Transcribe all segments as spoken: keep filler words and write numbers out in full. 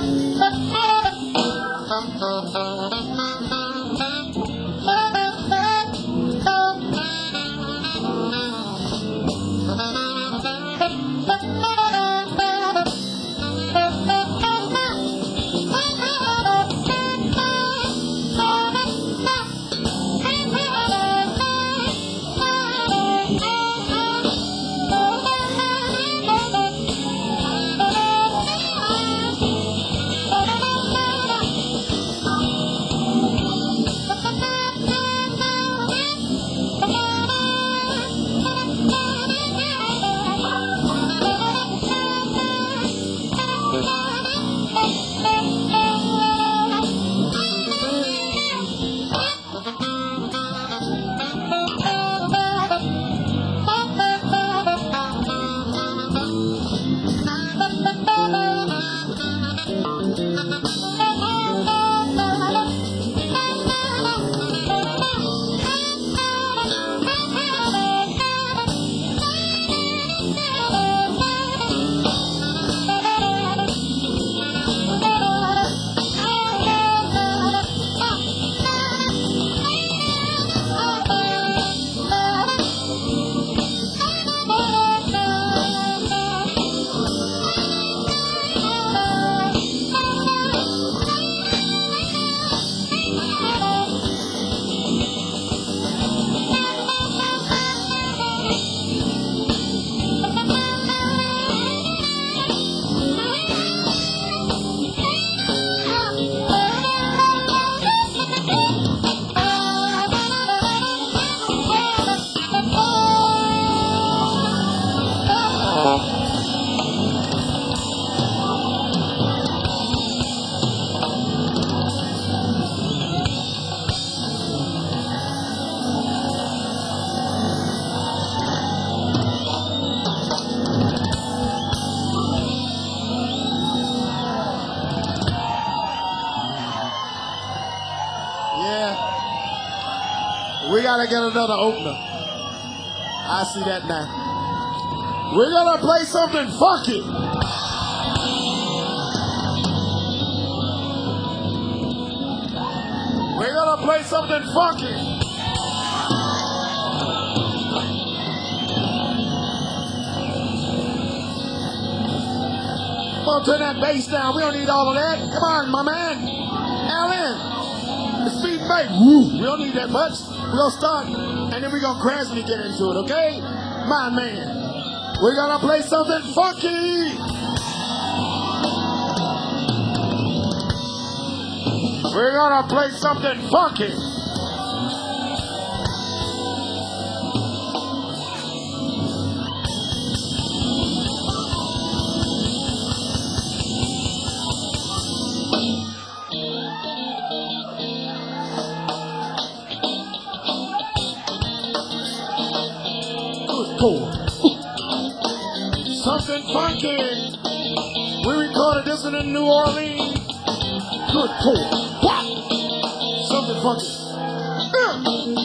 We gotta get another opener. I see that now. We're gonna play something funky. We're gonna play something funky. Come on, turn that bass down. We don't need all of that. Come on, my man. Alan. The speed and bass. Woo. We don't need that much. We're gonna start, and then we're gonna gradually get into it, okay? My man. We're gonna play something funky. We're gonna play something funky. Something funky. We recorded this one in New Orleans. Good cool. What? Something funky. Uh.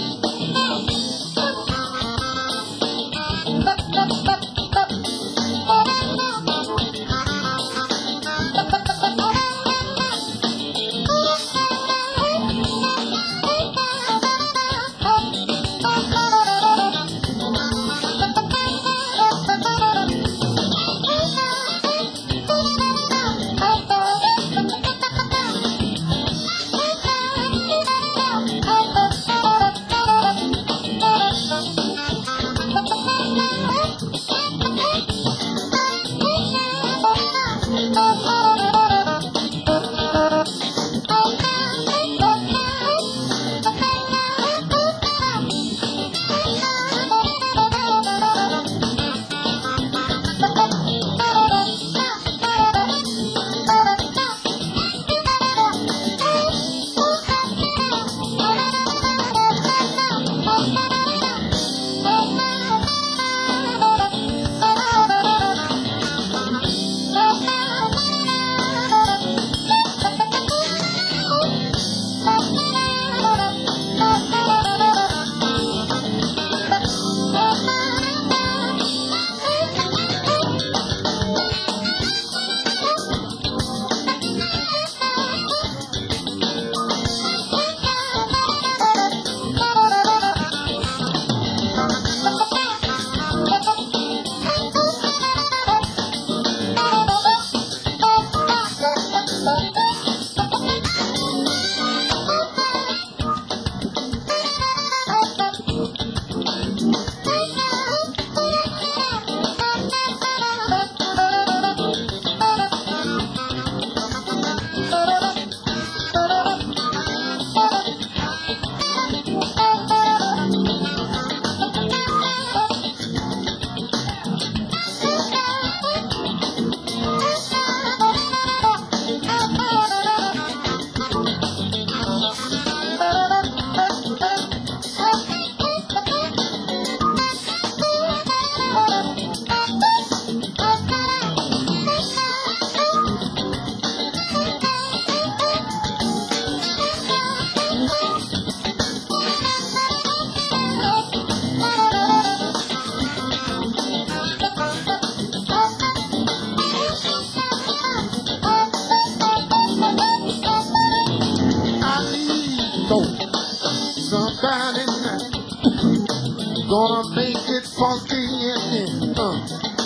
Gonna make it funky in here. Uh.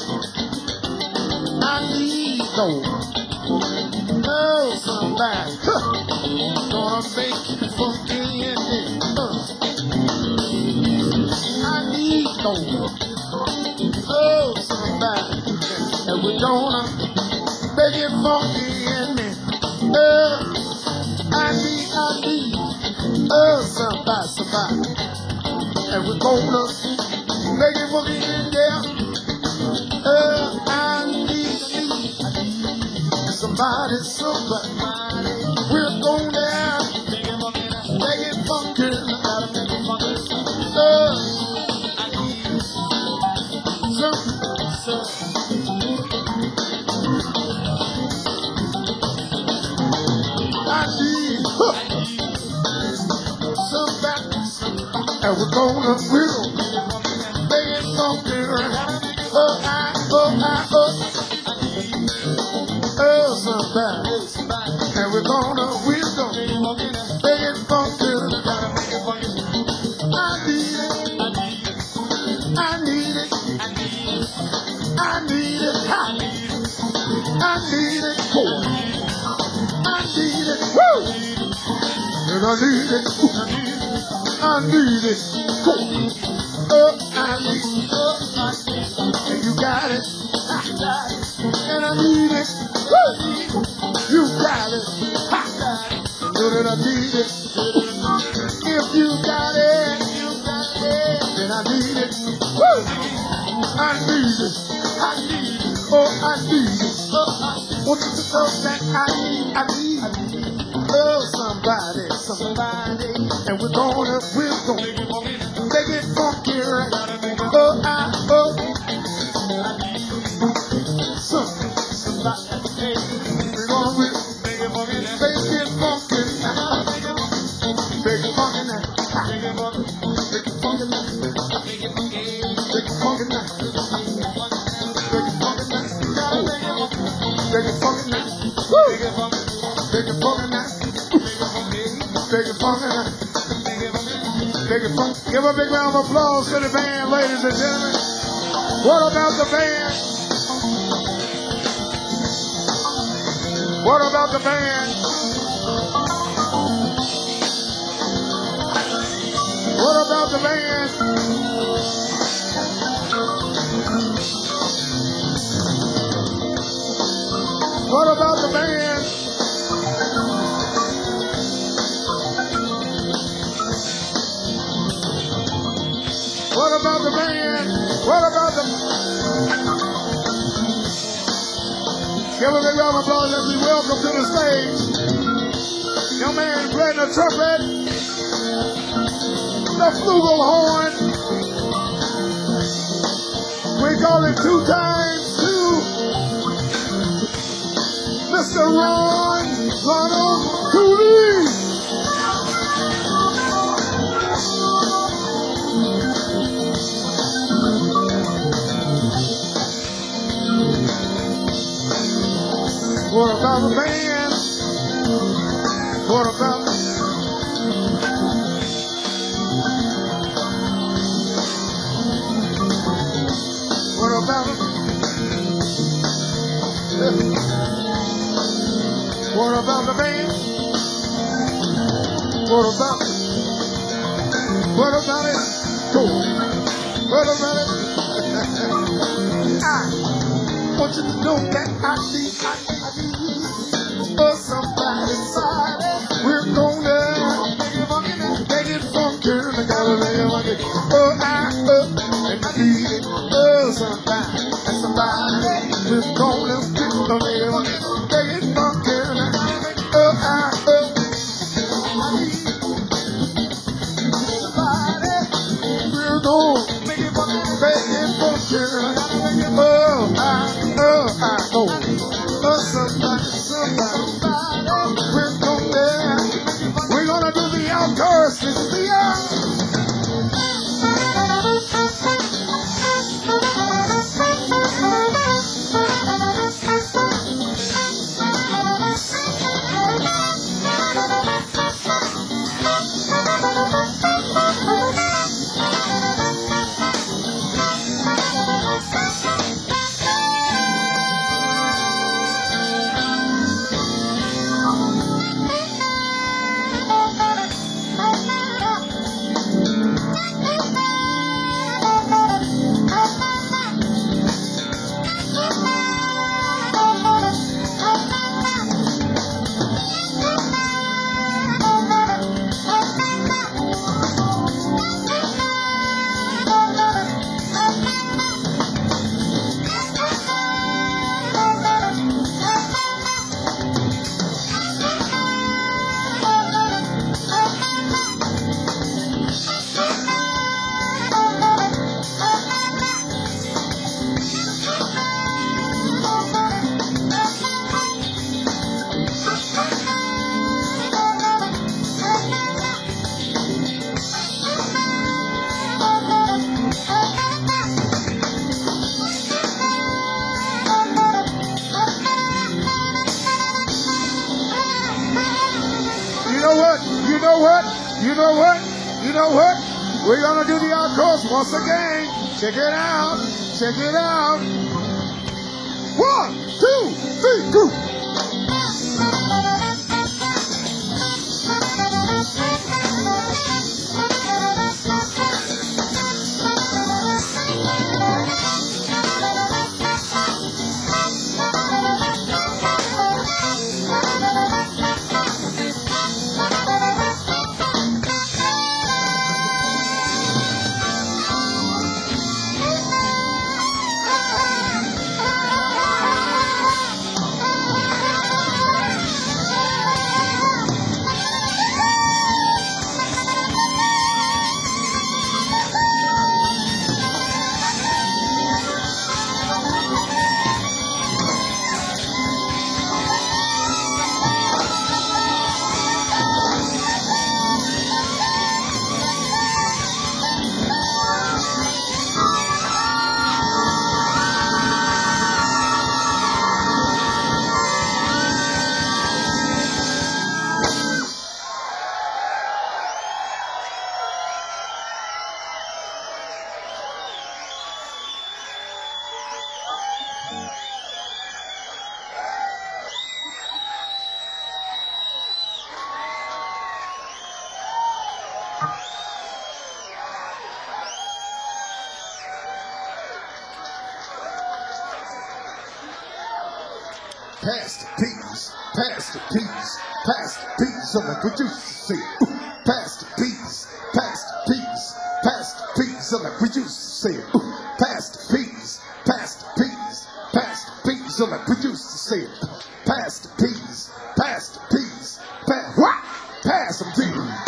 I need those. Oh, somebody. Huh. Gonna make it funky in here. Uh. I need those. Oh, somebody. And we're gonna make it funky in here. Oh, I need, I need. Oh, somebody, somebody. And we're gonna make it funky in there. Oh, I need, need somebody, somebody. We're gonna make it funky. Make it funky. Gotta make it funky. Oh, some, some. I need huh, somebody. And we're gonna, we're gonna make it funky. Oh, I, oh, I, oh. Oh, somebody. And we're gonna, we're gonna make it funky. I need it. I need it. I need it. Ha. I need it. Cool. I need it. Woo. And I need it. I need it. Cool. Oh, I need it. Oh, I need it. And you got it. I got it. And I need it. Woo. You got it. Ha. Know that I need it. If you got it, you got it. Then I need it. Woo. I need it. I need it. Oh, I need it. Oh, I want you to know that I need, I need, I need. Oh, somebody, somebody. And we're gonna, we're gonna make it funky. Oh, I, oh. Some, somebody. We're gonna make it funky. Make it funky. Make it funky now. Make it funky. Make it funky now. Make it funky. Make it funky now. Make it funky now. Make it funky now. Woo! Make it funky. Make it funky now. Make it funky now. Make it funky. Give a big round of applause to the band, ladies and gentlemen. What about the band? What about the band? What about the band? What about the band? What about the band? What about the... Give a big round of applause as we welcome to the stage. Young man playing the trumpet, the flugelhorn. We call him two times two. Mister Ron Ronald Cooley. What about the band? What about What about What about the band? What about What about it? Cool. What about it? I want you to know that I need, I need, I need oh, somebody, somebody. We're gonna make it funky, make it funky. I gotta make it funky. Oh, I, oh, and I need it. Oh, somebody, somebody. We're gonna make it funky, make it funky. Oh, I, oh, I need it. Somebody. We're gonna make it funky, make it funky. Oh, I, oh, I, oh. Oh, somebody, somebody. We're gonna, we're gonna do the outdoors. This is the out. what? You know what? You know what? We're gonna do the outros once again. Check it out. Check it out. One, two, three, go. Pass the peas, pass the peas, pass the peas, so like what you say. Ooh, pass the peas, pass the peas, pass the peas, so like what you say. Ooh, pass the peas, pass the peas, pass the peas, so like what you say. Pass the peas, pass the peas, pass what? Pass them peas.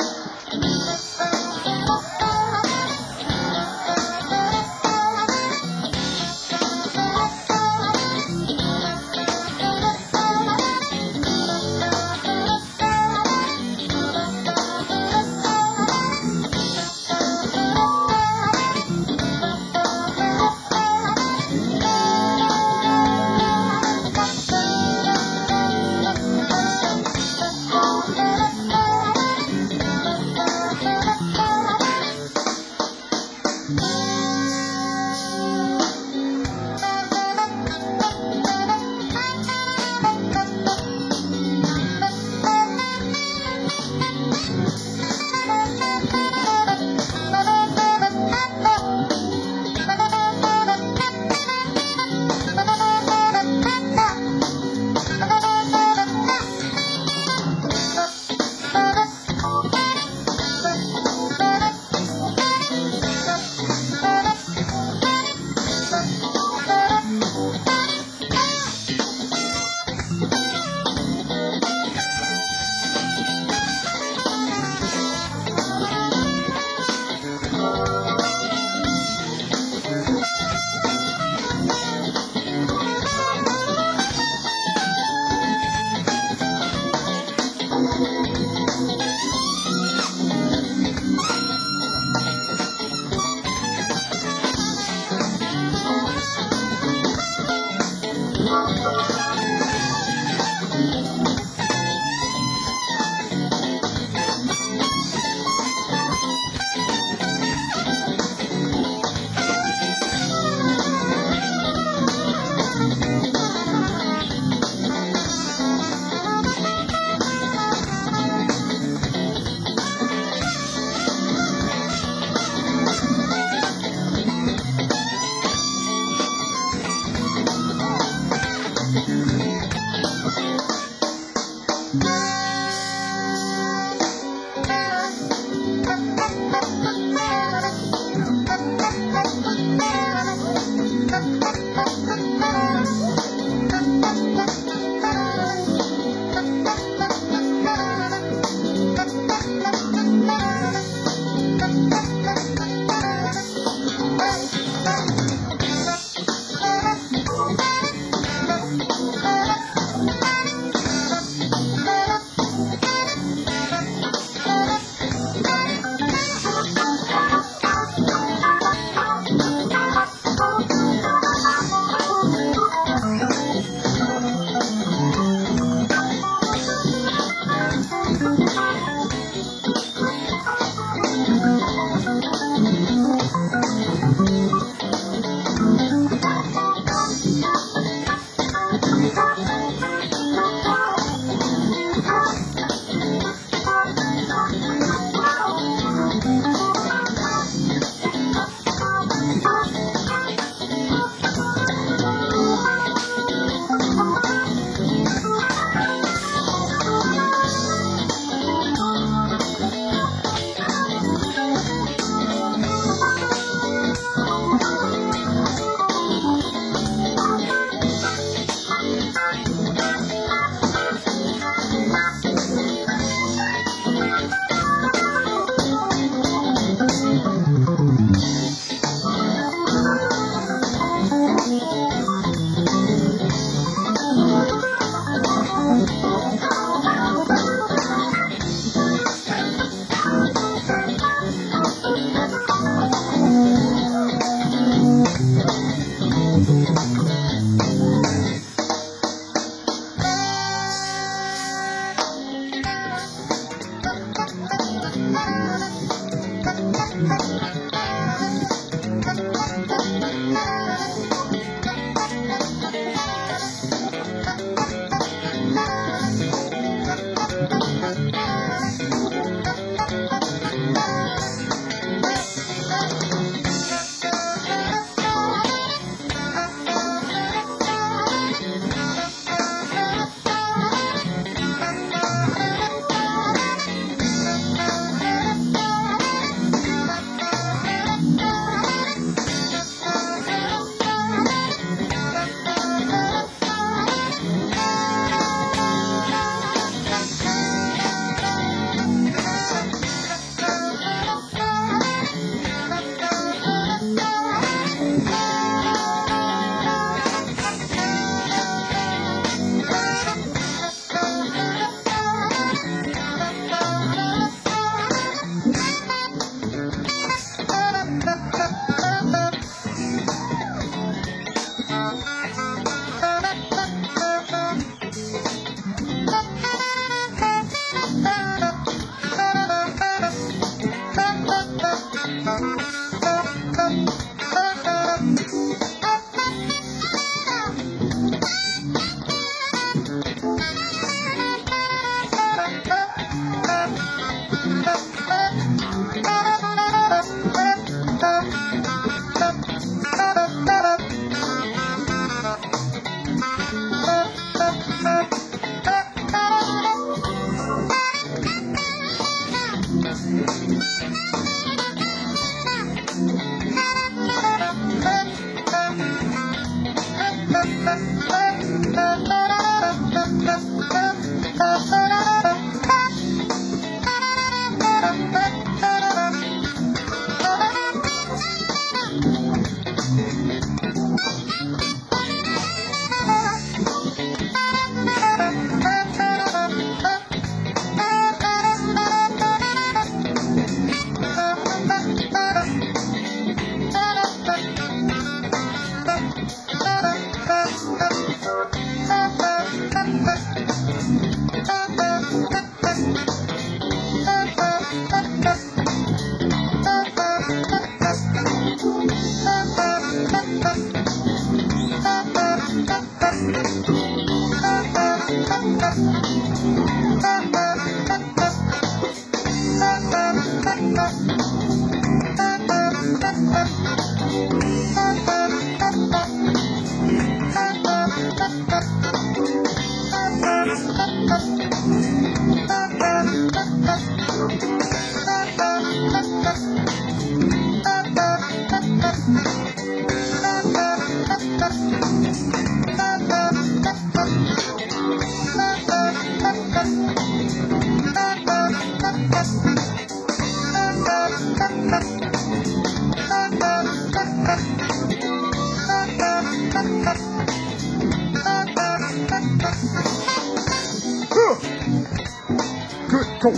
Good go.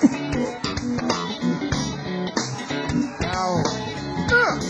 Now, uh.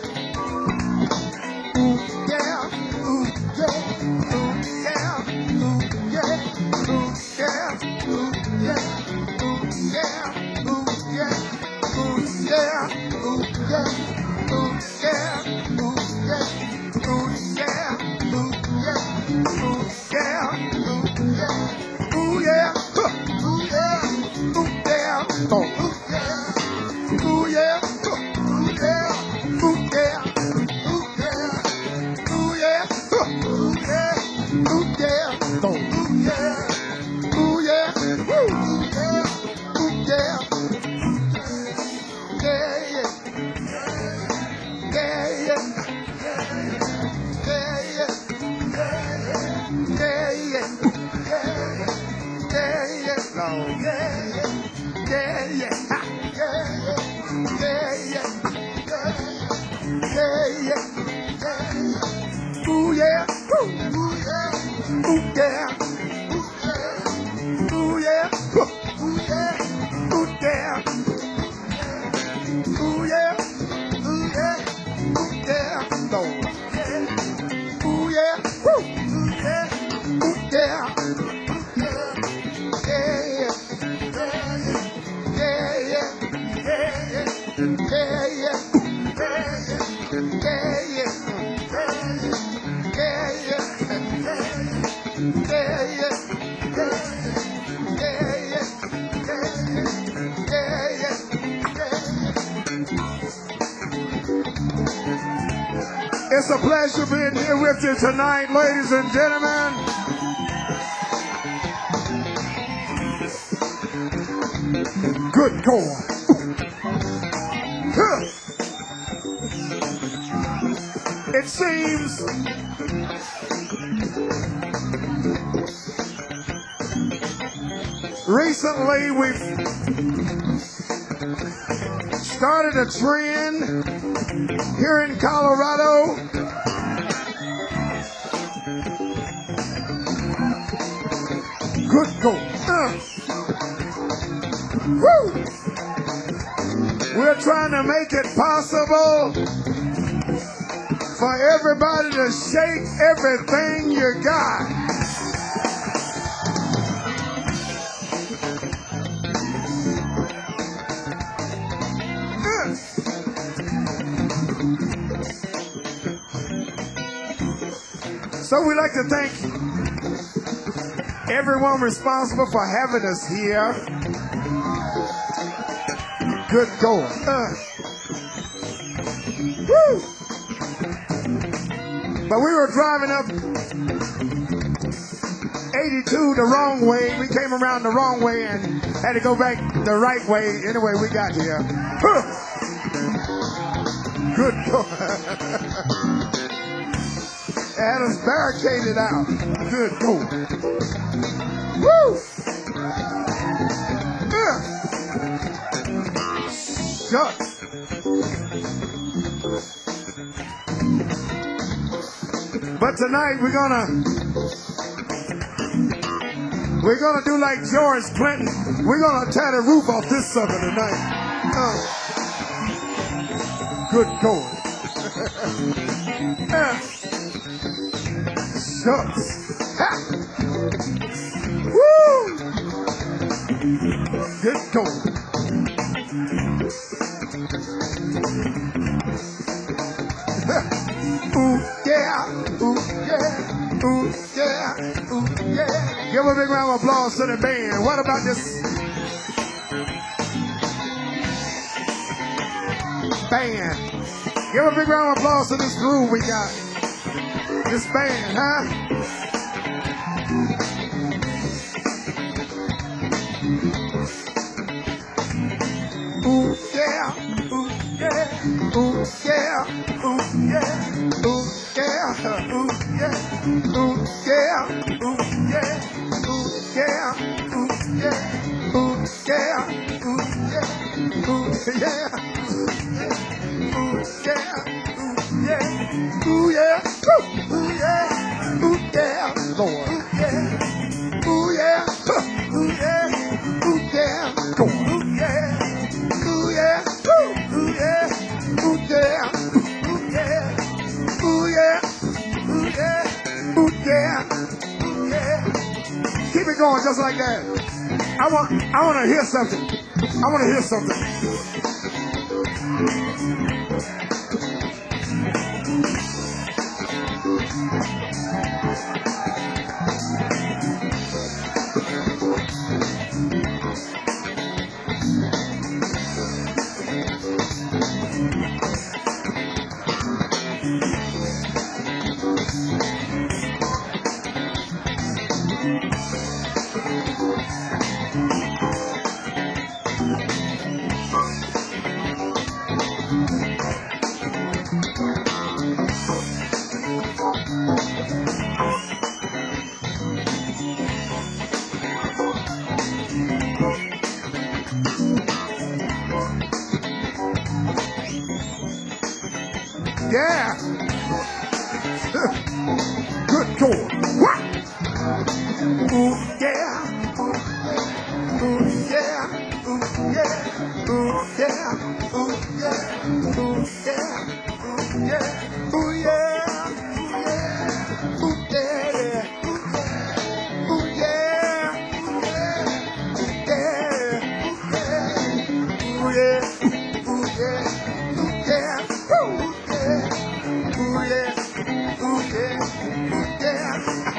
Ooh, yeah, ooh, yeah, ooh, yeah, ooh, yeah, ooh, yeah, ooh, yeah, ooh, yeah, ooh, yeah, ooh, yeah, ooh, yeah, ooh, yeah, ooh, yeah, ooh, yeah, ooh, yeah, ooh, yeah, ooh, yeah, ooh, yeah, huh. Ooh, yeah, ooh, yeah, oh, ooh, yeah, ooh, yeah, huh. Ooh, yeah, ooh, yeah, ooh, yeah, ooh, yeah, huh. Ooh, yeah, ooh, yeah, oh, ooh, yeah, ooh, yeah, woo, ooh, yeah, ooh, yeah, yeah, yeah, yeah, yeah, yeah, yeah, yeah, yeah, yeah, yeah, no, yeah, yeah, yeah, yeah, ha, yeah, yeah, yeah, yeah, yeah, yeah, ooh, yeah, ooh, ooh, yeah, ooh, yeah, ooh, yeah, huh, ooh, yeah, ooh, yeah, ooh, yeah, ooh, yeah, ooh, yeah, no, yeah, ooh, yeah, woo, ooh, yeah, ooh, yeah, yeah, yeah, yeah, yeah, yeah, yeah. It's a pleasure being here with you tonight, ladies and gentlemen. Good going. Huh. It seems recently we've started a trend here in Colorado. Good going. Uh. Woo. We're trying to make it possible for everybody to shake everything you got. Uh. So we'd like to thank everyone responsible for having us here. Good going. Uh. Woo. But we were driving up eighty-two the wrong way. We came around the wrong way and had to go back the right way. Anyway, we got here. Huh. Good going. Had us barricaded out. Good Lord. Woo! Yeah. Shucks. But tonight we're gonna we're gonna do like George Clinton. We're gonna tear the roof off this sucker tonight. Uh, good God. Yeah. Shucks. Ha. Woo! Good God. Ooh, yeah, ooh, yeah, ooh, yeah, ooh, yeah. Give a big round of applause to the band. What about this band? Give a big round of applause to this groove we got. This band, huh? Ooh, yeah, ooh, yeah, ooh, yeah, ooh, yeah, ooh, yeah, ooh, yeah, ooh, yeah, ooh, yeah, ooh, yeah, ooh, yeah, ooh, yeah, ooh, yeah, ooh, yeah, ooh, yeah, ooh, yeah, ooh, yeah, ooh, yeah, ooh, yeah, Lord, ooh, yeah, ooh, yeah, ooh, yeah, ooh, yeah, go on, ooh, yeah. Ooh yeah, ooh, ooh yeah, ooh yeah, ooh yeah, ooh yeah, ooh yeah, ooh yeah, ooh yeah. Keep it going just like that. I want, I want to hear something. I want to hear something. Yeah. Good God. What? Ooh yeah. Ooh yeah. Ooh yeah. Ooh yeah. Ooh yeah. Ooh yeah. Ooh yeah. Ooh yeah. Ooh yeah. Ooh yeah. Ooh yeah. Ooh yeah. Ooh yeah. Ooh yeah. Ooh yeah. Ooh yeah. Ooh yeah.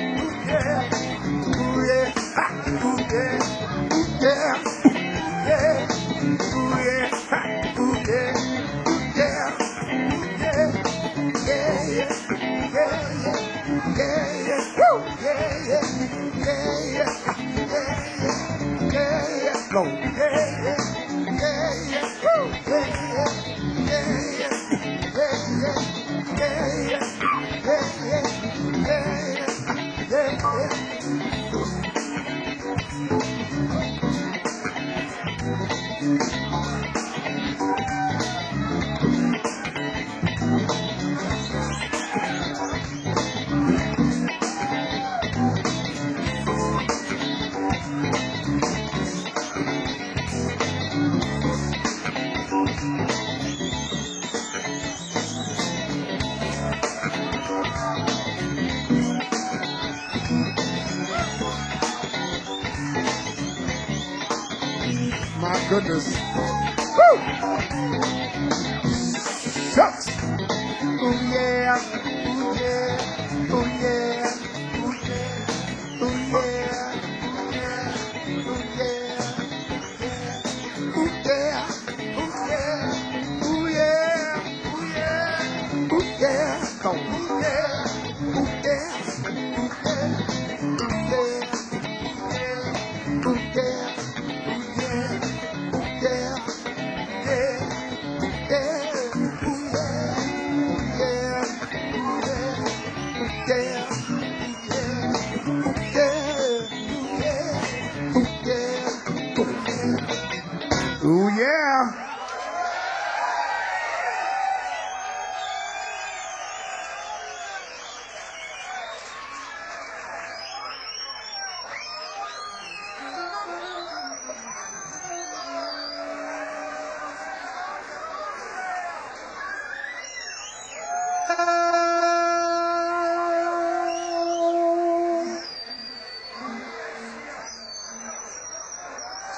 Ooh yeah. Ooh yeah. Yeah. Yeah. Ooh yeah. Ooh yeah. Yeah. Yeah. Yeah. Yeah. Yeah. Yeah. Yeah. Woo. Yeah. Yeah. Yeah. Yeah. Yeah. Yeah. Yeah. Go. Yeah. Yeah. Yeah. Yeah. Woo. Yeah. Yeah. Yeah. Yeah. Yeah. Yeah. Yeah. Yeah. Yeah. Yeah. Yeah. My goodness. Woo! Shucks. Ooh yeah. Ooh yeah. Ooh yeah. Ooh yeah. Ooh yeah. Ooh yeah. Ooh yeah. Ooh yeah. Ooh yeah. Ooh yeah. Ooh yeah. Go. Ooh yeah. Ooh yeah. Ooh yeah. Ooh yeah. Ooh yeah. Yeah, yeah, yeah, ooh yeah, ooh yeah, ooh yeah, ooh yeah.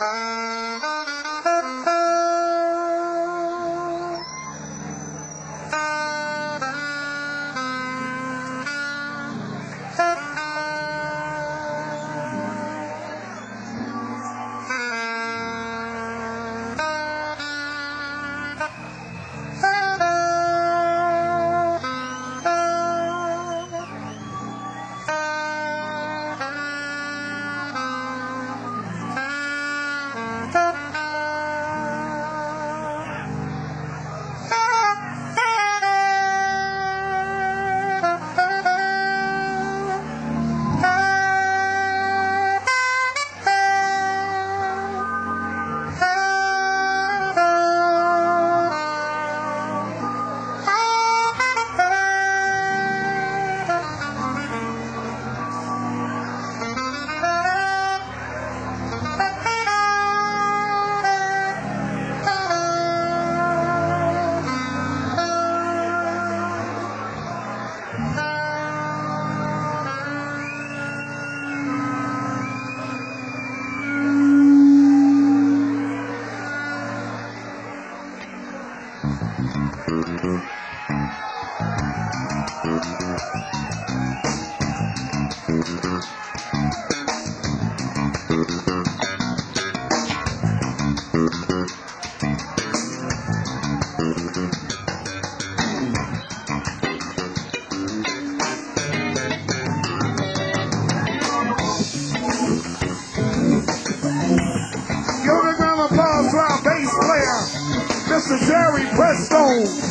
Mister Jerry Presto.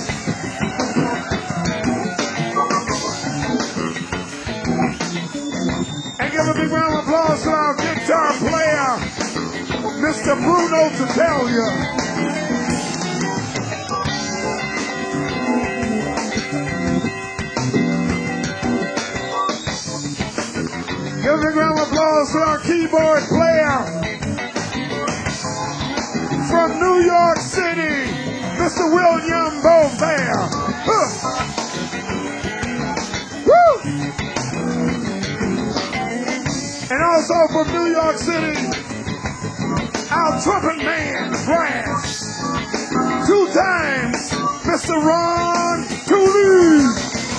And give a big round of applause to our guitar player, Mister Bruno Tatalia. Give a big round of applause to our keyboard player from New York City, Mister William Beaufair. Huh. Woo! And also from New York City, our trumpet man, brass. Two times, Mister Ron Tooley.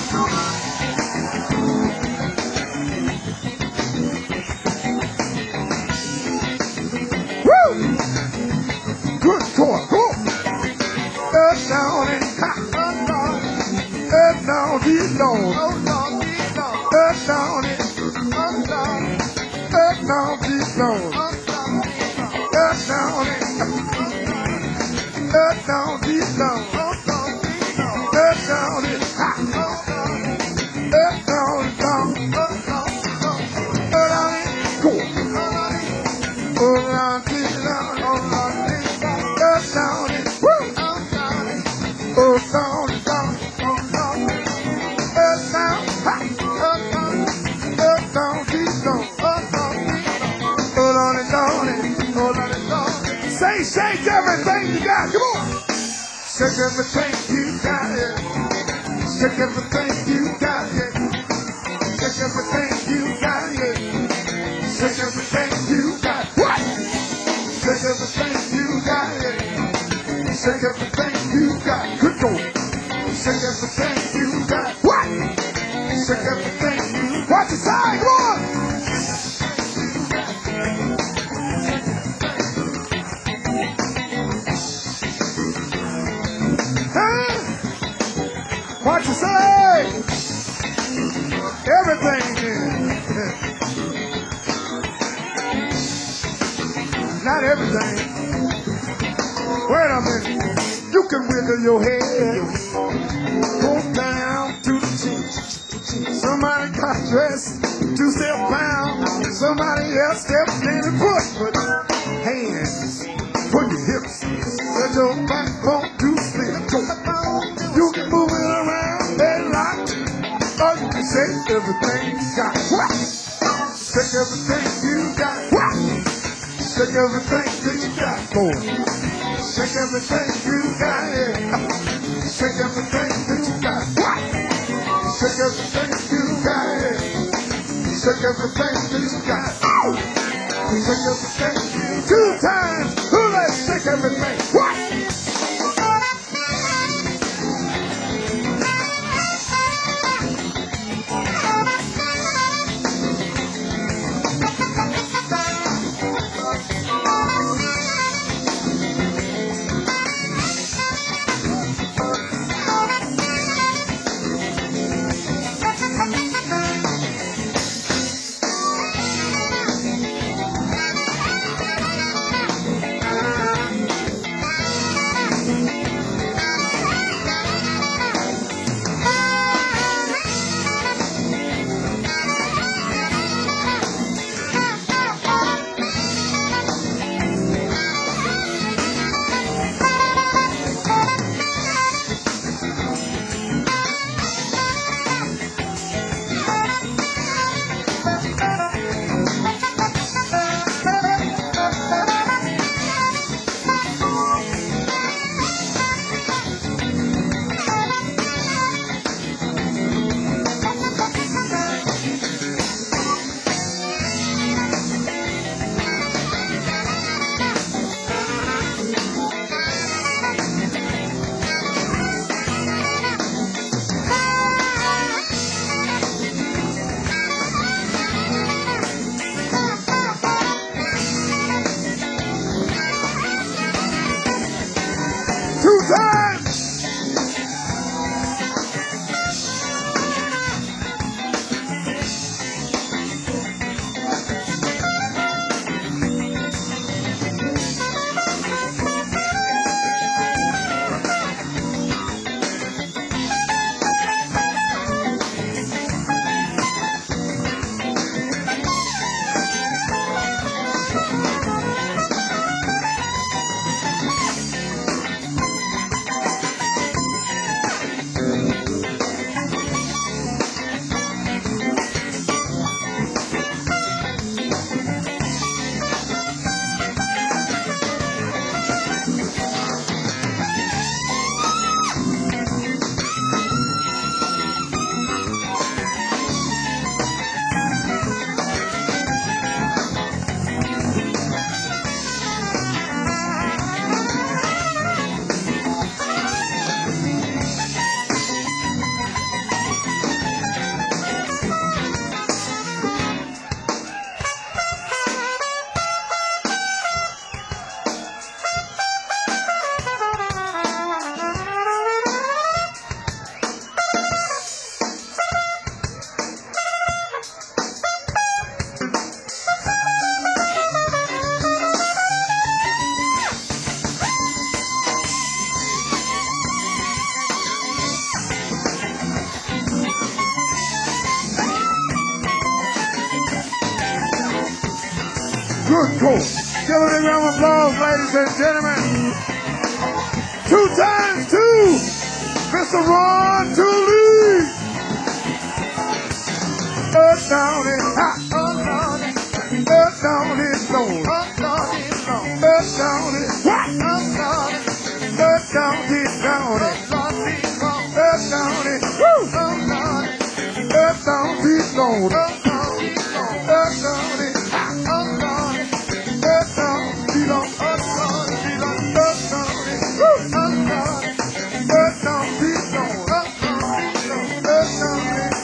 Woo! Good toy, cool. Up, down, and hop, up, down, up, down, deep down, up, down, and up, down, up, down, deep down, up, down, and up, down, deep down, up, down, and hop, up, down, and down, up, down, and cool, up, down, deep down, up, down, and woo! Oh, down, down, down, down, up, down, ha, up, down, up, down, deep down, up, down, oh, down and down, and oh, down and down. Say, shake everything you got, come on. Shake everything you got, yeah. Shake everything you got, yeah. Shake everything you got, yeah. Shake everything you got, what? Shake everything you got, yeah. Shake everything you got. Good going. Shake everything you got. What? Shake everything you got. Watch your side. Come on. Huh? Watch your side. Everything is. Not everything. Wait a minute. You can wiggle your head, go down to the chin. Somebody got dressed, two-step bound. Somebody else stepped in and push. Put hands for your hips. Let your backbone do slip. You can move it around and lock. Or you can shake everything you got. Shake everything you got. Shake everything that you got, boy. Shake everything you got, yeah. Shake everything that you got. Shake everything you got, yeah. Shake everything that you got. Two times. Who let's shake everything? What? Two times. Good coach. Give it a round of applause, ladies and gentlemen. Two times two. Mister Ron Tooley. Up, down, and hot. Up, down, and up, down, and low. Up, down, and low. Up, down, and what? Up, down, and up, down, and down, and up, down, and woo. Up, down, and up, down, and low. Up, down, and low. Up, down, and hot. Up, down, and up, down, and low. Up, down, and low. Up, down, and woo. Up, down, and up, down, and low. Up, down, and low. Up, down, and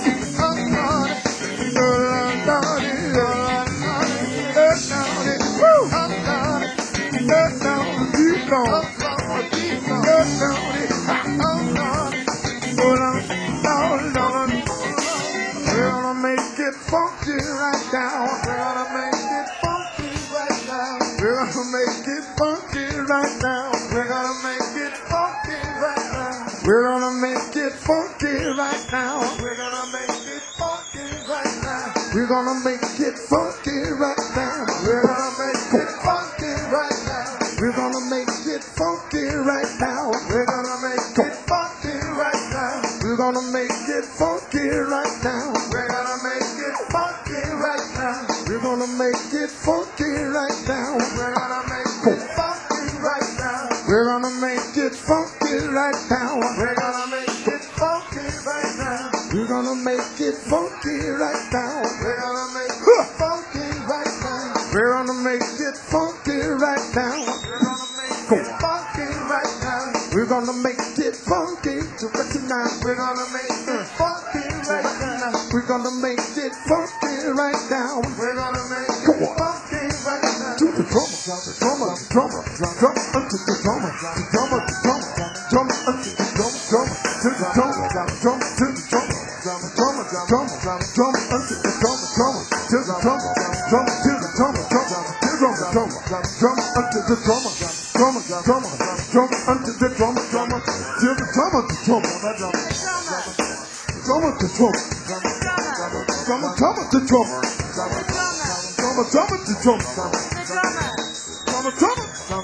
we're gonna make it funky right now. We're gonna make it funky right now. We're gonna make it funky right now. We're gonna make it funky right now. We're gonna make it funky right now. We're gonna make it funky right now. We're gonna make it funky right now. We're gonna make it funky right now. We're gonna make it funky right now. We're gonna make it funky right now. We're gonna make it funky right now. We're gonna make it funky right now. We're gonna make it funky right now. We're gonna make it funky right now. We're gonna make it funky right now. We're gonna make it funky right now. We're gonna make it funky right now. We're gonna make it funky right now. We're gonna make it funky right now. We're gonna make it funky right now. We're gonna make it funky tonight. We're gonna make it funky right now. We're gonna make it funky right now. We're gonna make it funky right now. To the drummer, drummer, drummer, drummer, unto the drummer, drummer, drummer, drummer, unto the drummer, drummer, to the drummer, drummer, to the drummer, drummer, drummer, drummer, unto the drummer, drummer, to the drummer, drummer, to the drummer, drummer, to the drummer, drummer, drummer, unto the drummer, drummer, drummer, drummer, unto the drummer, drummer, to the drummer, the drummer, drummer, the drummer, drummer, drummer, the drummer, drummer, drummer, the drummer, drummer, drummer,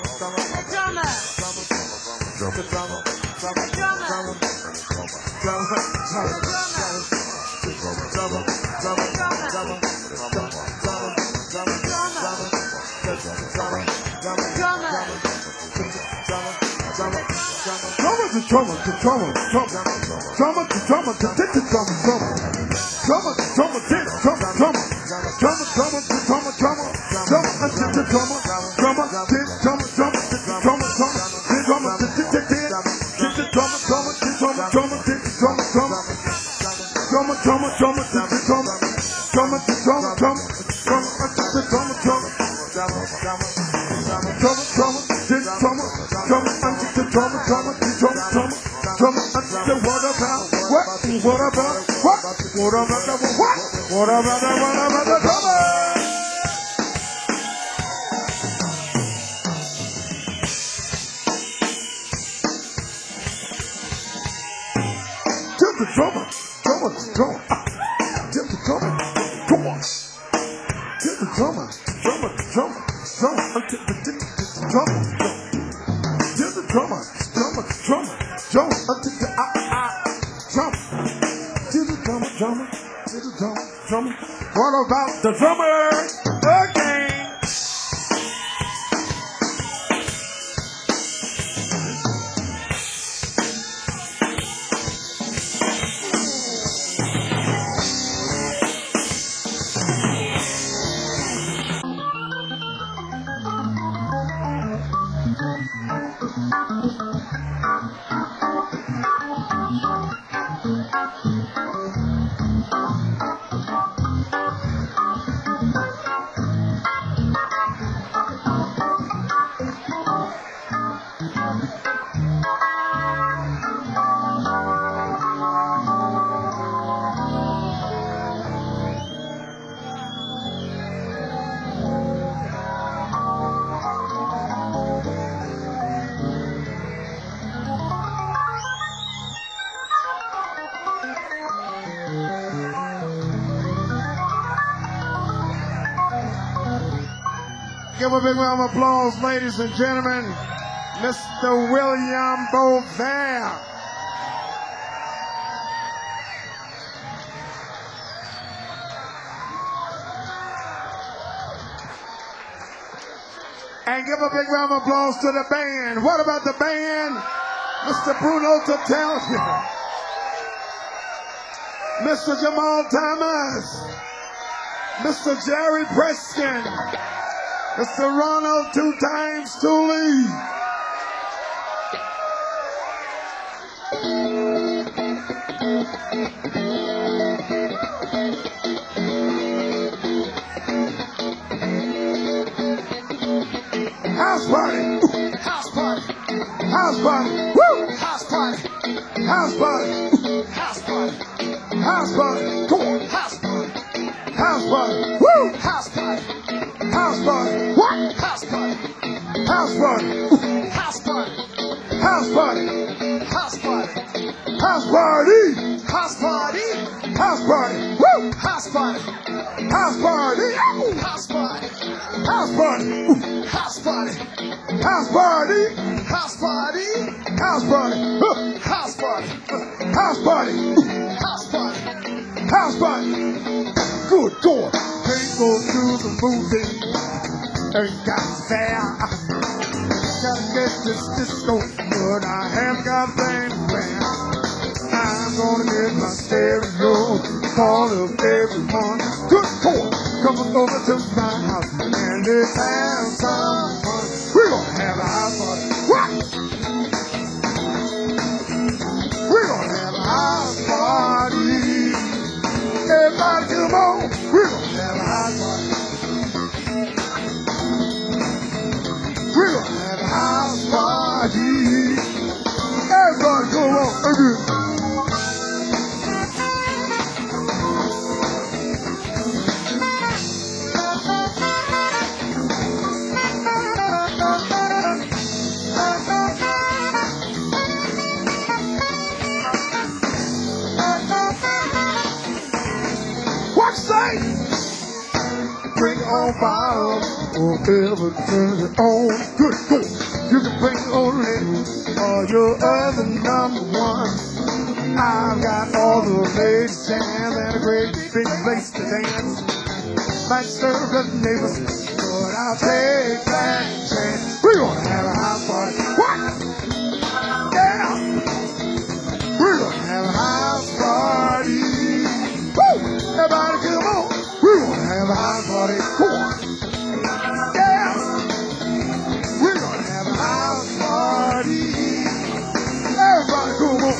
the drummer, the drummer, drummer, the drummer, the the drummer, drummer, drummer, the drummer, the drummer, drummer, drummer, drummer, the drummer, drummer, drummer, the the drummer, drummer, the drummer, drummer, the drummer, drummer, the drummer, the the the the drummer, drummer, the drummer, drummer, the drummer, drummer, drummer, drummer, drummer, the the drummer, drummer, the drummer, drummer, drummer, the drummer, drummer, drummer, drummer, drummer, the drummer, drummer, unto the drummer, drummer, the drummer, drummer, drummer, unto the what about what? What about what? What about the what? What about the what about the drummer? To the drummer, drummer, drummer, to the drummer, come on. To the drummer, drummer, drummer, drummer, unto the drummer, to the drummer, drummer, drummer, drummer, unto the ah ah, drummer, to the drummer, drummer, to the drummer, drummer. What about the drummer again? Give a big round of applause, ladies and gentlemen, Mister William Beauvair. And give a big round of applause to the band. What about the band? Mister Bruno Tatelia, Mister Jamal Thomas, Mister Jerry Preston, Mister Ronald Two Times Tooley. House party, ooh, house party, house party, woo, house party, house party, ooh, house party, house party, come on, house party, house party, woo, house party, house party, what, house party, house party, ooh, house party, house party, house party, house party, house party, house party, woo, house party, house party, ooh, house party, house party, ooh, house party, house party, house party, house party, uh, house party, uh, house party, uh, house party, house party. Good God, can't go to the movie, ain't got fare. Gotta get this disco, but I have got things planned. I'm gonna get my stereo, call up everyone. Good God, come over to my house and this town some fun. We're gonna have a house party. What? We're gonna have a house party. Everybody come on. We're gonna have a house party. We're gonna have a house party. Everybody come on. Again. Bring on fire, whatever turns it on. Good, good. You can bring only all your other number one. I've got all the ladies jams and a great big place to dance. Might serve the neighbors, but I'll take that chance. We're gonna have a house party. What? Yeah. We're gonna have a house party. Woo! Everybody come on. We're gonna have a house party. Come on. Yeah. We're gonna have a house party. Everybody come on.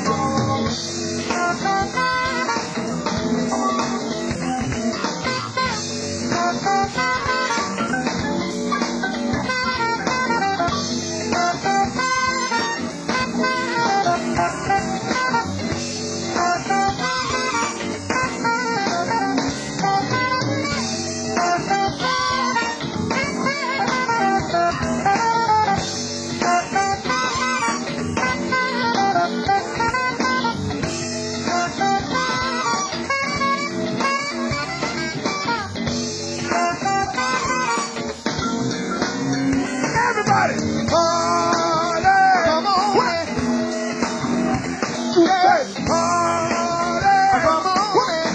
Everybody, party! Come on, what? Yes, party! Come on, what?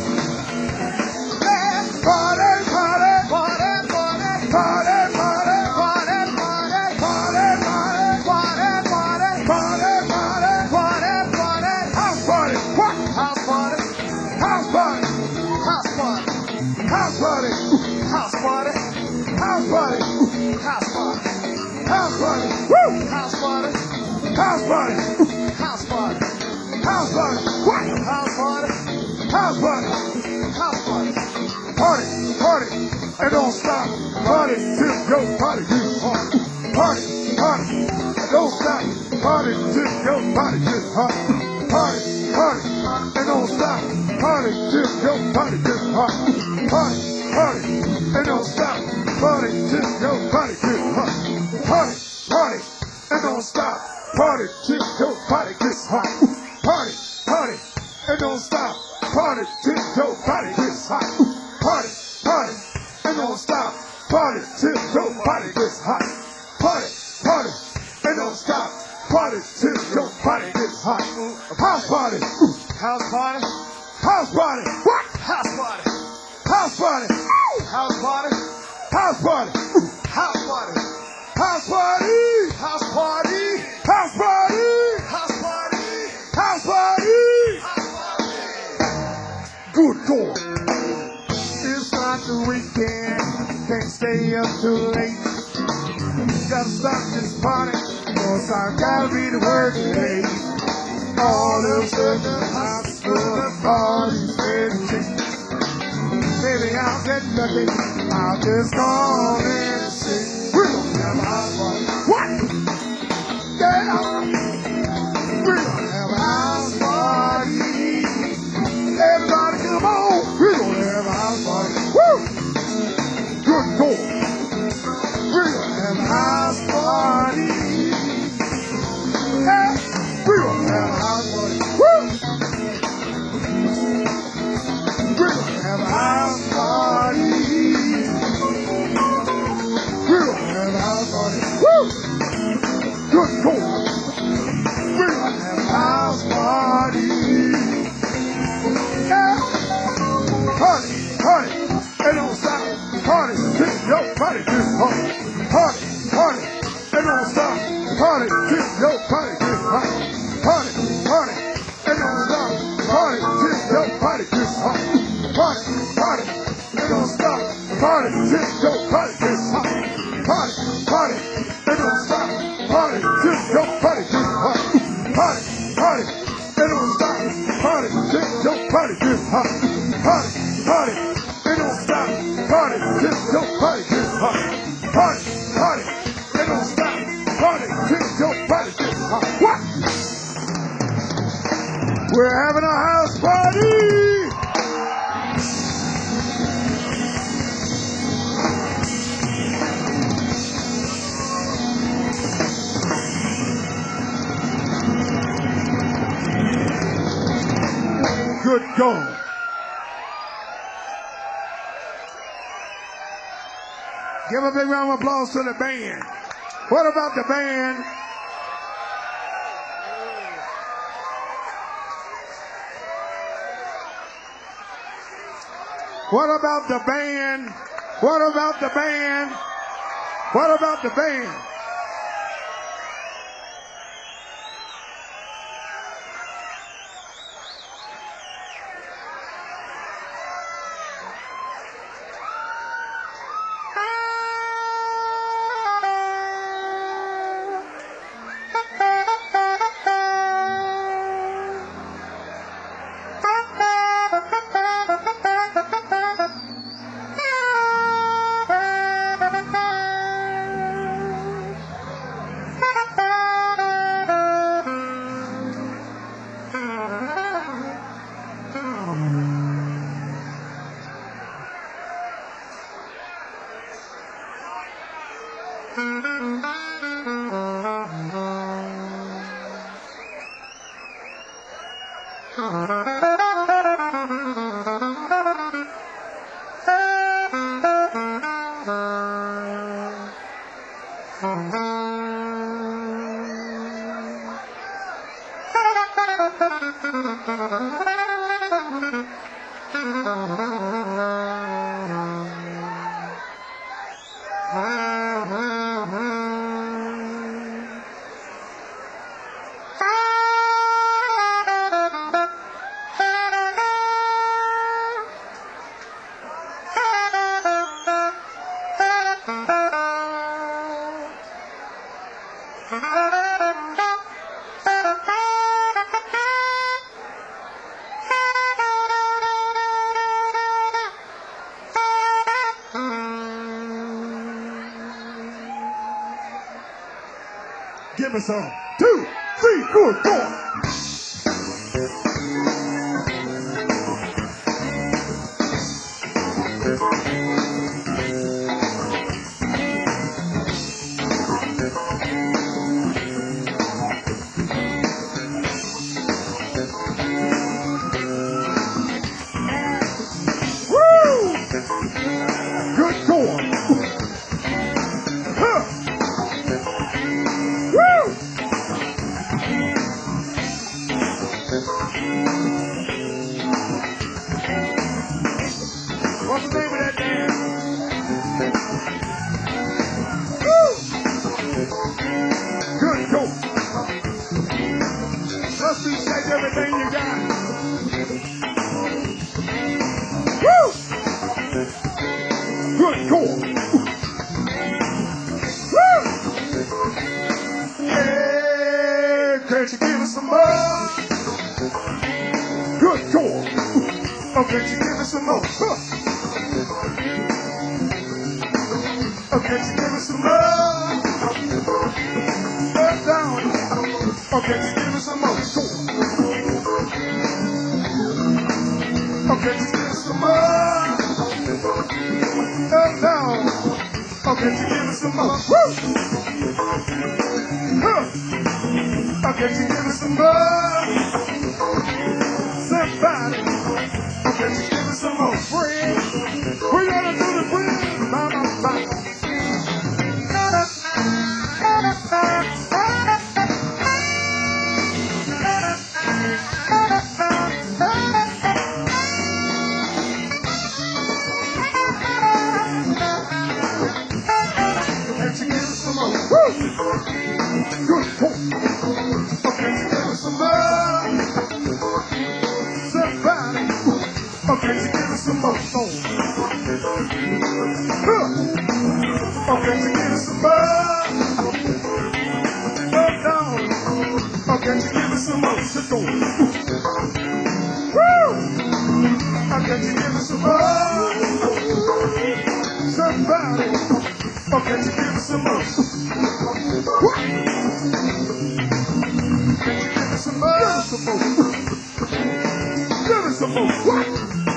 Yes, party, party, party, party, party, party, party, party, party, party, party, party, party, party, party, house party! What? House party! House party! House party! House party! House party! House party! House party! House party! Woo! House party! House party! House party! House party! What? House party! House party! House party! Party! Party! And don't stop! Party till your body gets hot! Party! Party! And don't stop! Party till your body gets hot! Party! Party! And don't stop! Party till your body gets hot! Party! Party! And don't stop! Party till your body gets hot! Party, party, and don't stop. Party till your body gets hot. Party, party, and don't stop. Party till your body gets hot. Party, party, and don't stop. Party till your body gets hot. Party, party, and don't stop. Party till your body gets hot. House party, house party, house party. What? House party, house party, house party, house party, house party. House party! House party! House party! House party! House party! House party! Good God! It's not the weekend, can't stay up too late. Gotta stop this party, cause I gotta be to work today. All of a sudden the house full of parties and chicks. Maybe I'll get lucky, I'll just call and sing. We're gonna have a house party. What? Yeah! We're gonna have a house party. Everybody come on. We're gonna have a house party. Woo! Good God. We're gonna have a house party. Yeah! We're gonna have a house party. Woo! We're gonna have a house party. We're gonna have a house party. Woo! Good God. We're gonna have a house party. Yeah. Party, party, and don't stop. Party, till your body gets hot. Party, party, and don't stop. Party, till your body gets hot. Party, party, and don't stop. Party, till your body gets hot. Party, party, and don't stop. Party, till your body till your body gets hot. Party, party, they don't stop. Party till your body gets hot. What? We're having a house party. Good God. Give a big round of applause to the band. What about the band? What about the band? What about the band? What about the band? Give me some. Two, three, good, four. Woo! Good going. Huh. Woo! What's the name of that dance? Woo! Good go. Must be shake everything you got. Woo! Good go. Woo! Hey, can't you give us some more? Good go. Oh, can't you give us some more? Huh. Oh, can't you give us some more? Up, down. Oh, can't you give us some more? Go. Oh, can't you give us some more? Up, down. Oh, can't you give us some more? Woo! Huh. Oh, can't you give us some more? Somebody. Oh, can't you give us some more? Friends. We gotta do the friends. Mama, mama. Can't you give us some more? Woo! Good point. Oh, can't you give us some more? Somebody. Oh, can't you give us some more? Oh, huh. Oh, can't you give us some more? Up, down. Oh, can't you give us some more? Sit down. Woo! Oh, can't you give us some more? somebody. Okay, just give me some more. What? Can you give me some more? Some more. Give me some more. What?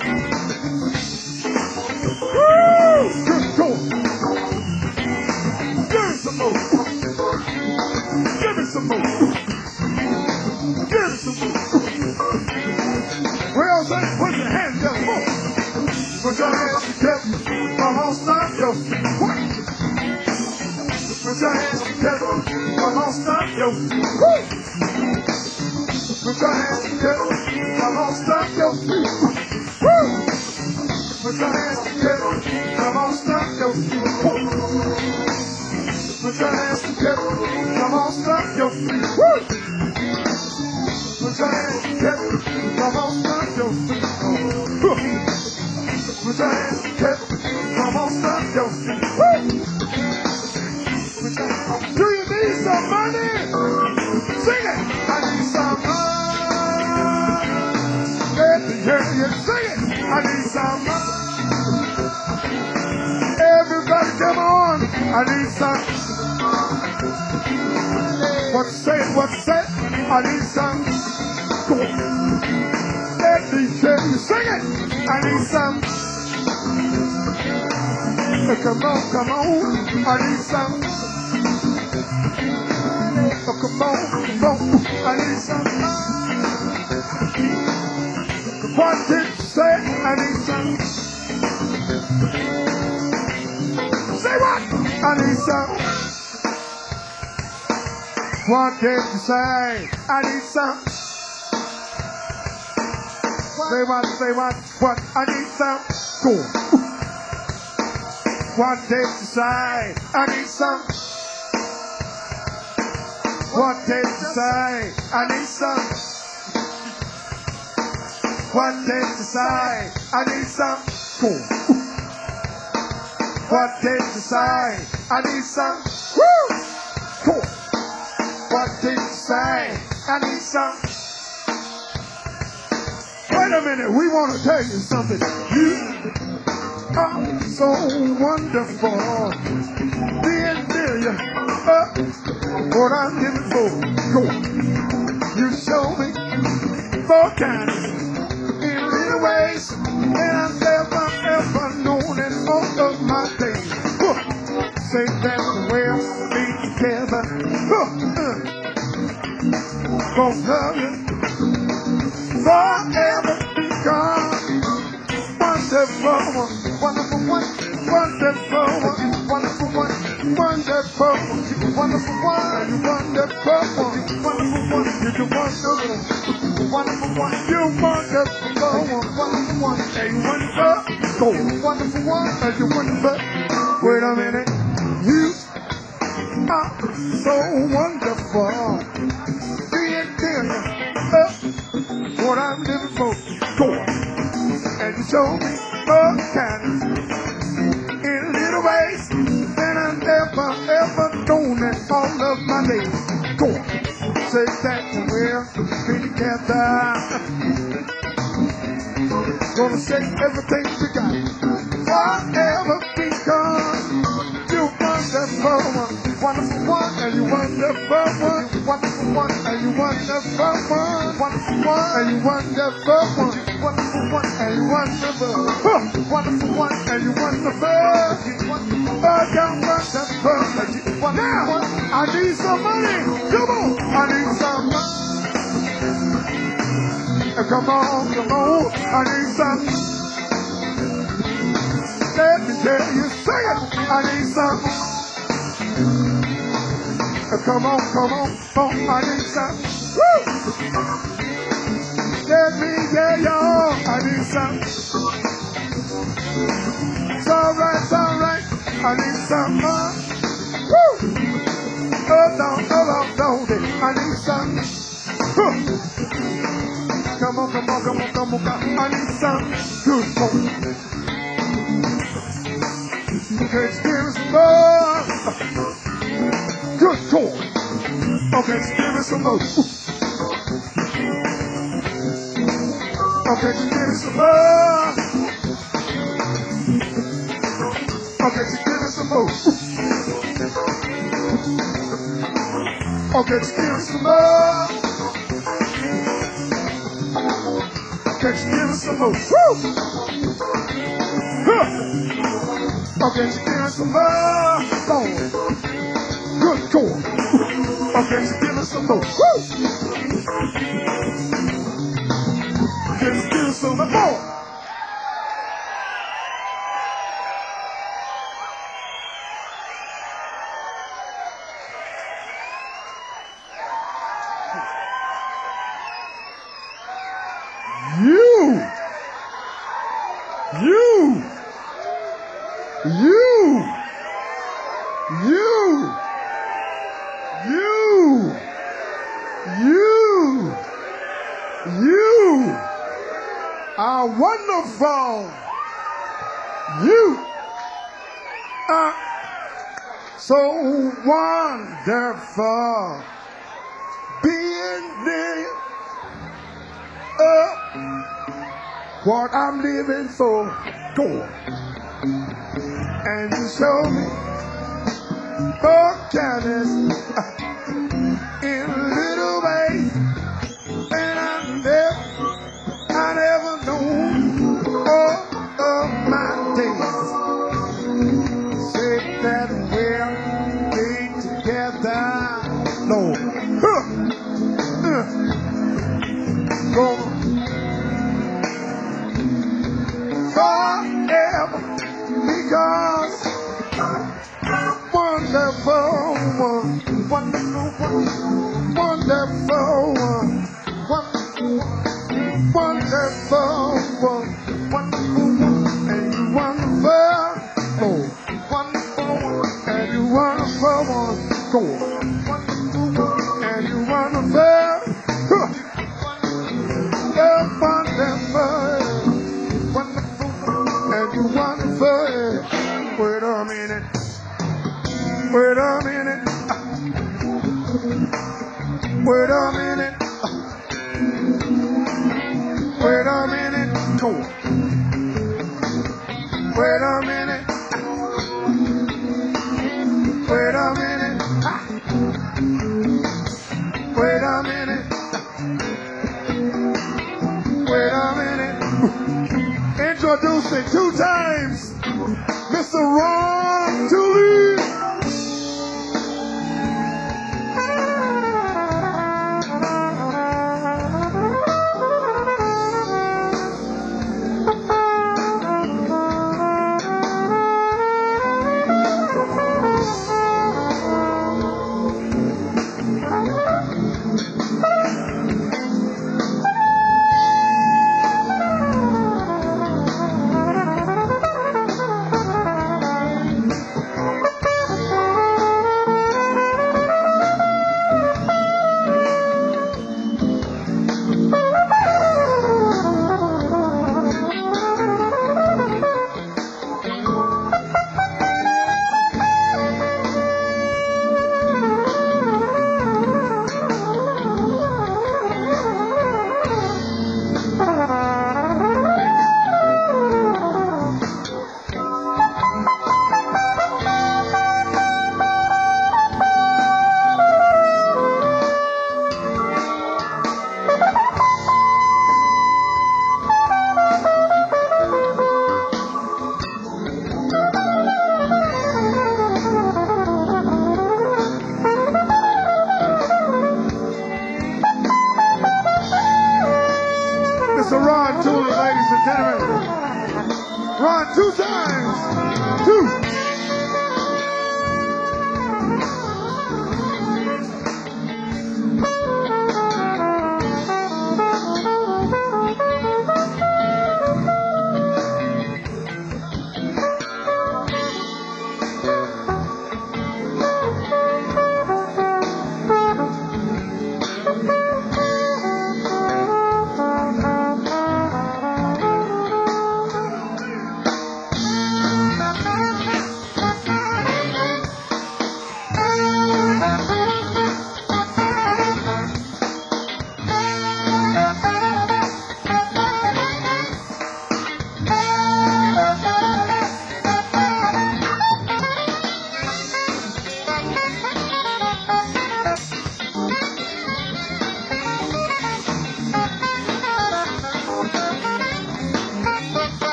Woo! Good going. Give me some more. Give me some more. Give me some more. Well, say, put your hands together. More. Put your hands together. Come on, stop your feet. What? Put your hands together. Come on, stop your feet. Woo! Put your hands together. Come on, stop your feet. Woo! Put your hands together. Come on, stop your feet. Woo! Put your hands together. Come on, stop your feet. Woo! Put your hands together. Come on, stop your feet. Woo! Put your hands together. Come on, stop your feet. Woo! Do you need some money? Sing it. I need some money. Let me hear you sing it. I need some money. Everybody come on. I need some. What's say it? What's say it? I need some. Go on. Let me hear you sing it. I need some. Come on, come on. I need some. Oh, come on, come on, I need some. What did you say? I need some. Say what? I need some. What did you say? I need some. Say what, say what, what? I need some. Go on. What did you say? I need some. What did you say? I need some. What did you say? I need some. Cool. What did you say? I need some. Woo! Cool. What did you say? I need some. Wait a minute, we want to tell you something. You are so wonderful. Being near you. Uh, what I'm living for. Go. You show me more kindness in little ways than I've ever, ever known in all of my days. Huh. Say that we'll be together. Huh. Uh. Gonna love you forever because wonderful one, wonderful one, wonderful one, wonderful one, wonderful one, wonderful one, you wonderful one, wonderful one, you the wonderful one, wonderful one, you wonderful one, wonderful one, and you wonderful, go, wonderful one, and you wonderful. Wait a minute, you are so wonderful, being dear, uh, what I'm living for, go. And you show me more kindness in little ways than I've ever, ever known in all of my days. Go on. Say that we'll be together. Gonna say everything we got forever because you wonderful one, wonderful one, and you wonderful one, wonderful one, and you wonderful one, wonderful one, and you wonderful one, wonderful one, and you wonderful, huh. Wonderful one, and you wonderful, oh, you're wonderful. Now, I need some money. Come on, I need some money. Come on, come on, I need some. Let me tell you, sing it. I need some. Come on, come on, come on, I need some. Woo! Let me get y'all, I need some. It's alright, it's alright, I need some more. Woo! Oh, no, no, no, no, I need some. Woo! Come on, come on, come on, come on, come on, I need some. Good boy. Okay, give us more. Good boy. Okay, give us some more. Okay, give us some more. Okay, Okay, so give me some more. Okay, so give me some more. Okay, so give me some more. Woo! Huh. Okay, so give me some more. Lord. Good God. Okay, so give me some more. Woo! Okay, so give me some more. You, you, you, you, you, you, you are wonderful. You are so wonderful. Being there, uh, what I'm living for. Go on. And you show me forgiveness uh, in a little way. And I never, I never know all of my days. Say that we'll be together. No. Huh. Uh. Go forever because wonderful one, wonderful one, wonderful one, wonderful, wonderful one, wonderful one, and you wonderful, oh, wonderful one, and you wonderful one, go on, wonderful one, and you wonderful, huh, yeah, wonderful, wonderful one, and you wonderful. Wait a minute. Wait a minute. Wait a minute. Wait a minute. Go on. Wait a minute. Wait a minute. Wait a minute. Wait a minute. Introducing two times Mister Ron Dooley.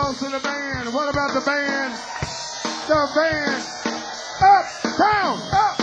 applause to the band. What about the band? The band. Up, down, up.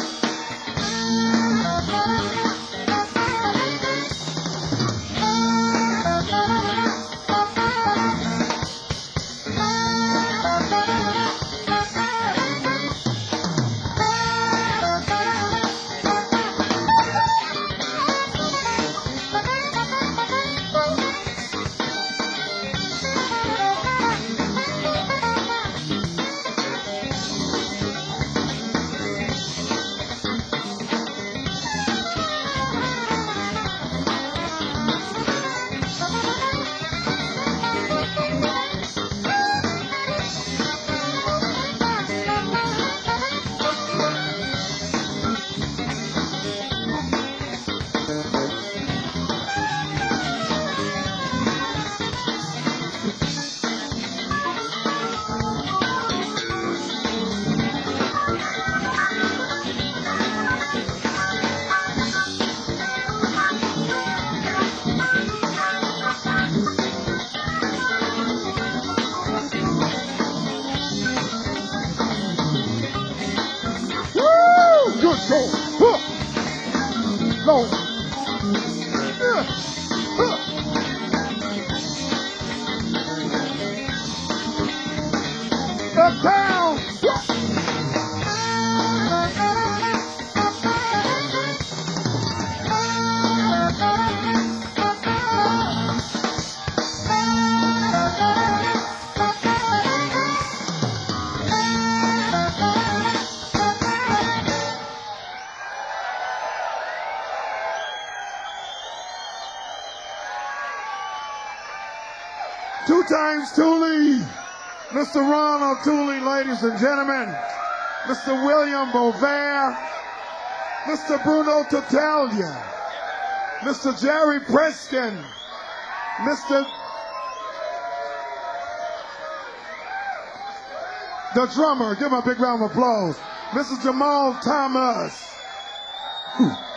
Good go. Huh. Low. Yeah. Huh. Uptown. Two times Thule, Mister Ronald Thule, ladies and gentlemen, Mister William Bovair, Mister Bruno Tattaglia, Mister Jerry Preston, Mister the drummer, give him a big round of applause, Mister Jamal Thomas. Whew.